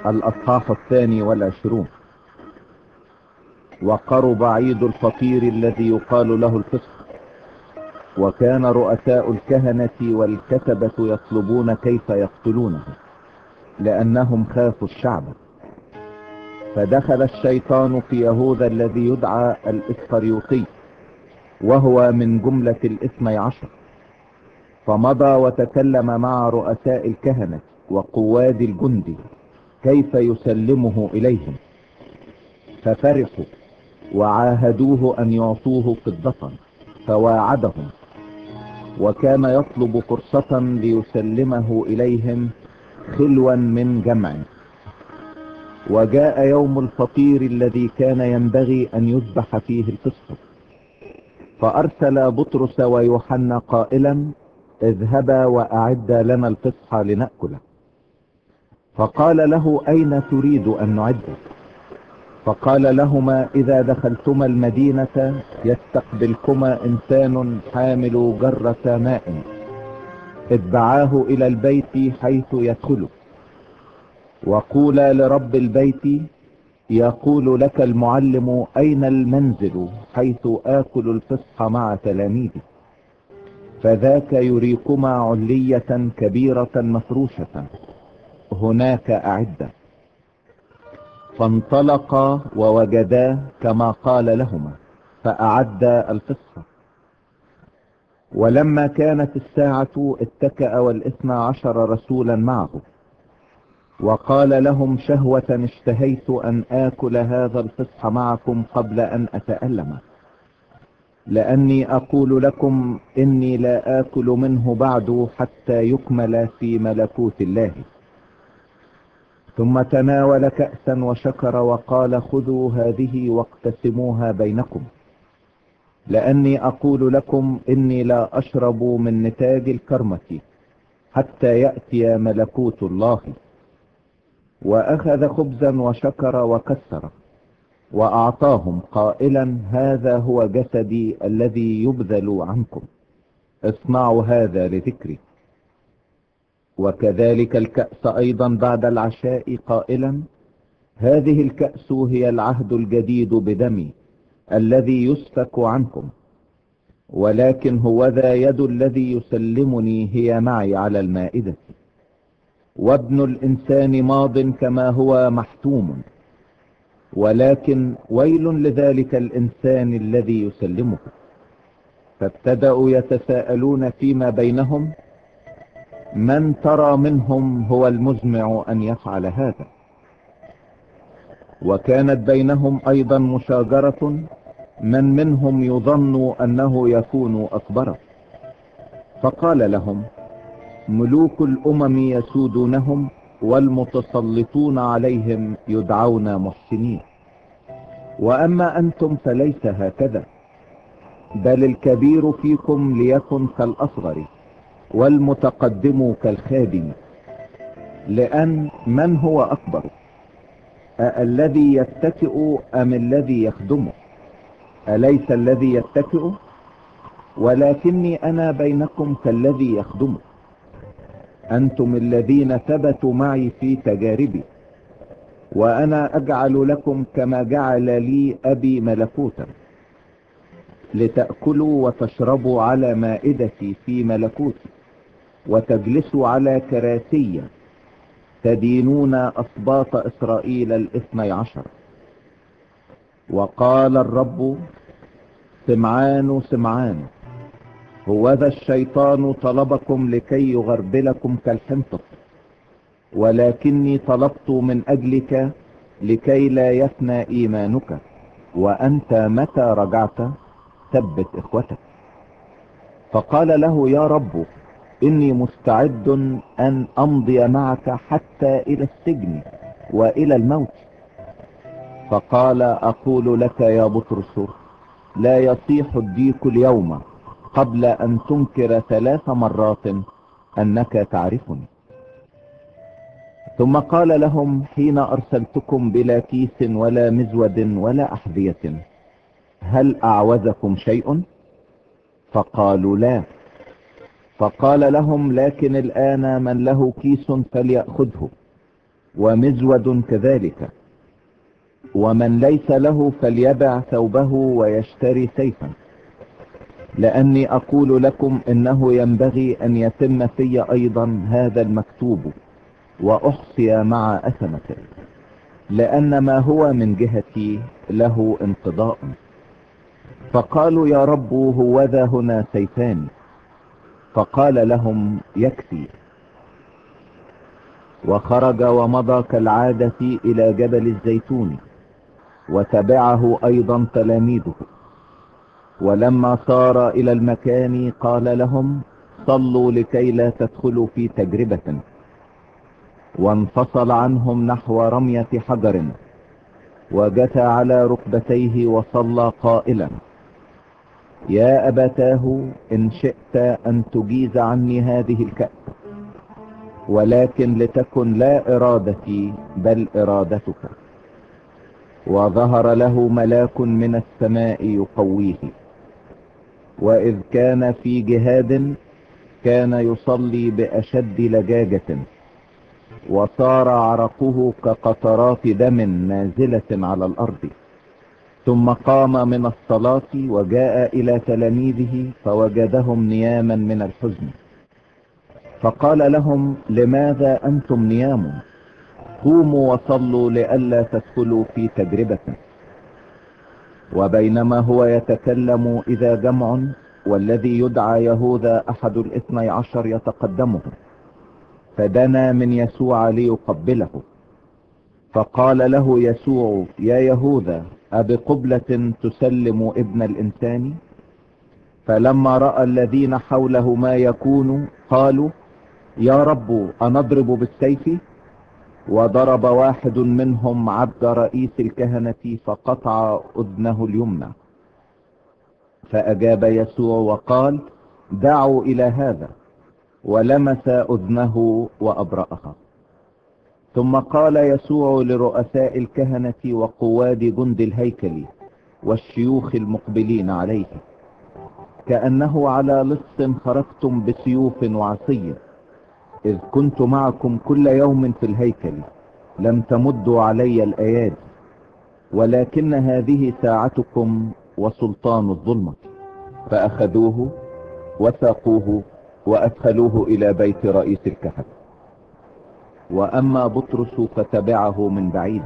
الأصحاح 22. وقرب عيد الفطير الذي يقال له الفصح، وكان رؤساء الكهنة والكتبة يطلبون كيف يقتلونه لأنهم خافوا الشعب. فدخل الشيطان في يهوذا الذي يدعى الإسخريوطي، وهو من جملة ال12، فمضى وتكلم مع رؤساء الكهنة وقواد الجند كيف يسلمه إليهم، ففرحوا وعاهدوه أن يعطوه فضة، فواعدهم، وكان يطلب فرصة ليسلمه إليهم خلوا من جمع. وجاء يوم الفطير الذي كان ينبغي أن يذبح فيه الفصح، فأرسل بطرس ويوحنا قائلا: اذهبا وأعدا لنا الفصح لنأكله. فقال له: أين تريد أن نعده؟ فقال لهما: إذا دخلتما المدينة يستقبلكما إنسان حامل جرة ماء، اتبعاه إلى البيت حيث يدخله، وقولا لرب البيت: يقول لك المعلم أين المنزل حيث آكل الفصح مع تلاميذي، فذاك يريكما علية كبيرة مفروشة، هناك أعدة. فانطلقا ووجدا كما قال لهما، فأعدا الفصح. ولما كانت الساعة اتكأ وال12 رسولا معه، وقال لهم: شهوة اشتهيت أن آكل هذا الفصح معكم قبل أن أتألم، لأني أقول لكم إني لا آكل منه بعد حتى يكمل في ملكوت الله. ثم تناول كأسا وشكر وقال: خذوا هذه واقتسموها بينكم، لأني أقول لكم إني لا أشرب من نتاج الكرمة حتى يأتي ملكوت الله. وأخذ خبزا وشكر وكسر وأعطاهم قائلا: هذا هو جسدي الذي يبذل عنكم، اصنعوا هذا لذكري. وكذلك الكأس أيضا بعد العشاء قائلا: هذه الكأس هي العهد الجديد بدمي الذي يسفك عنكم، ولكن هوذا يد الذي يسلمني هي معي على المائدة. وابن الإنسان ماض كما هو محتوم، ولكن ويل لذلك الإنسان الذي يسلمه. فابتدأوا يتساءلون فيما بينهم: من ترى منهم هو المزمع أن يفعل هذا؟ وكانت بينهم أيضا مشاجرة من منهم يظن أنه يكون أكبر. فقال لهم: ملوك الأمم يسودونهم، والمتسلطون عليهم يدعون محسنين، وأما أنتم فليس هكذا، بل الكبير فيكم ليكن كالأصغر، والمتقدم كالخادم. لأن من هو أكبر، الذي يتكئ أم الذي يخدمه؟ أليس الذي يتكئ؟ ولكني أنا بينكم كالذي يخدمه. أنتم الذين ثبتوا معي في تجاربي، وأنا أجعل لكم كما جعل لي أبي ملكوتا، لتأكلوا وتشربوا على مائدتي في ملكوتي، وتجلسوا على كراسي تدينون أسباط إسرائيل 12. وقال الرب: سمعان سمعان، هوذا الشيطان طلبكم لكي يغربلكم كالحنطة، ولكني طلبت من أجلك لكي لا يفنى إيمانك، وأنت متى رجعت ثبت إخوتك. فقال له: يا رب، إني مستعد أن أمضي معك حتى إلى السجن وإلى الموت. فقال: أقول لك يا بطرس، لا يصيح الديك اليوم قبل أن تنكر 3 مرات أنك تعرفني. ثم قال لهم: حين أرسلتكم بلا كيس ولا مزود ولا أحذية، هل أعوزكم شيء؟ فقالوا: لا. فقال لهم: لكن الآن من له كيس فليأخذه، ومزود كذلك. ومن ليس له فليبع ثوبه ويشتري سيفا، لأني أقول لكم إنه ينبغي أن يتم في أيضا هذا المكتوب وأحصي مع أثمته، لأن ما هو من جهتي له انقضاء. فقالوا يا رب هوذا هنا سيفان. فقال لهم يكفي. وخرج ومضى كالعادة إلى جبل الزيتون، وتبعه أيضا تلاميذه. ولما صار إلى المكان قال لهم صلوا لكي لا تدخلوا في تجربة. وانفصل عنهم نحو رمية حجر، وجثى على ركبتيه وصلى قائلا يا أبتاه إن شئت أن تجيز عني هذه الكأس، ولكن لتكن لا إرادتي بل إرادتك. وظهر له ملاك من السماء يقويه. وإذ كان في جهاد كان يصلي بأشد لجاجة، وصار عرقه كقطرات دم نازلة على الأرض. ثم قام من الصلاة وجاء إلى تلاميذه فوجدهم نياما من الحزن. فقال لهم لماذا أنتم نيام؟ قوموا وصلوا لئلا تدخلوا في تجربة. وبينما هو يتكلم إذا جمع والذي يدعى يهوذا أحد الاثني عشر يتقدمه، فدنا من يسوع ليقبله. فقال له يسوع يا يهوذا أبقبلة تسلم ابن الإنسان؟ فلما رأى الذين حوله ما يكون قالوا يا رب أنضرب بالسيف؟ وضرب واحد منهم عبد رئيس الكهنة فقطع أذنه اليمنى. فأجاب يسوع وقال دعوا إلى هذا، ولمس أذنه وأبرأها. ثم قال يسوع لرؤساء الكهنة وقواد جند الهيكل والشيوخ المقبلين عليه كأنه على لص خرجتم بسيوف وعصي، إذ كنت معكم كل يوم في الهيكل لم تمدوا علي الأيادي، ولكن هذه ساعتكم وسلطان الظلمة. فأخذوه وساقوه وأدخلوه إلى بيت رئيس الكهنة. وأما بطرس فتبعه من بعيد.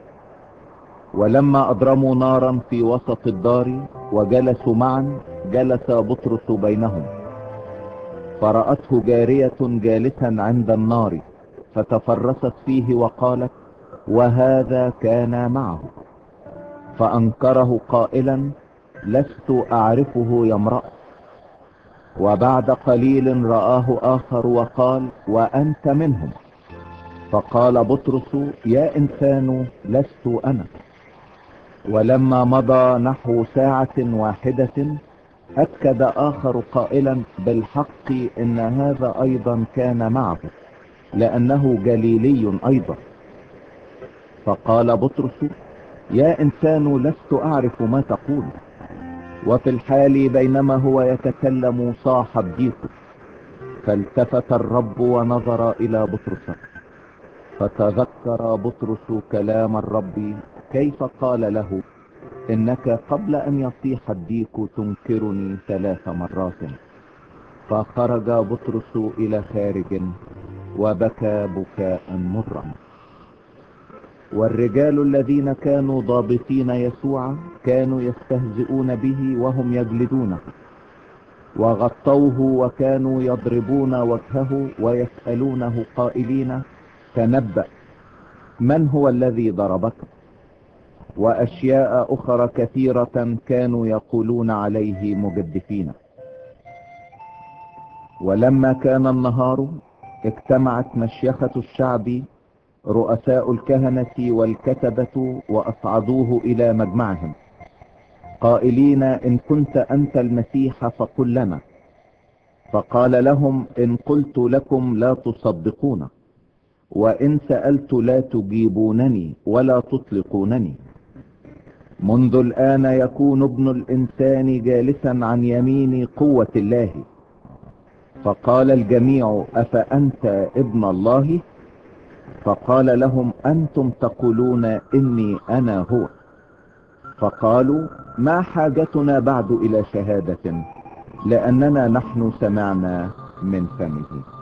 ولما أضرموا نارا في وسط الدار وجلسوا معا جلس بطرس بينهم، فرأته جارية جالسا عند النار فتفرست فيه وقالت وهذا كان معه. فأنكره قائلا لست أعرفه يا امرأة. وبعد قليل رآه آخر وقال وأنت منهم. فقال بطرس يا إنسان لست أنا. ولما مضى نحو ساعة واحدة أكد آخر قائلا بالحق إن هذا أيضا كان معه، لأنه جليلي أيضا. فقال بطرس يا إنسان لست أعرف ما تقول. وفي الحال بينما هو يتكلم صاح الضيق، فالتفت الرب ونظر إلى بطرس، فتذكر بطرس كلام الرب كيف قال له إنك قبل أن يصيح الديك تنكرني 3 مرات. فخرج بطرس إلى خارج وبكى بكاء مرا. والرجال الذين كانوا ضابطين يسوع كانوا يستهزئون به وهم يجلدونه، وغطوه وكانوا يضربون وجهه ويسألونه قائلين تنبأ من هو الذي ضربك؟ وأشياء أخرى كثيرة كانوا يقولون عليه مجدفين. ولما كان النهار اجتمعت مشيخة الشعب رؤساء الكهنة والكتبة وأصعدوه إلى مجمعهم قائلين إن كنت أنت المسيح فقل لنا. فقال لهم إن قلت لكم لا تصدقون، وإن سألت لا تجيبونني ولا تطلقونني. منذ الآن يكون ابن الإنسان جالسا عن يمين قوة الله. فقال الجميع أفأنت ابن الله؟ فقال لهم أنتم تقولون إني أنا هو. فقالوا ما حاجتنا بعد إلى شهادة، لأننا نحن سمعنا من فمه.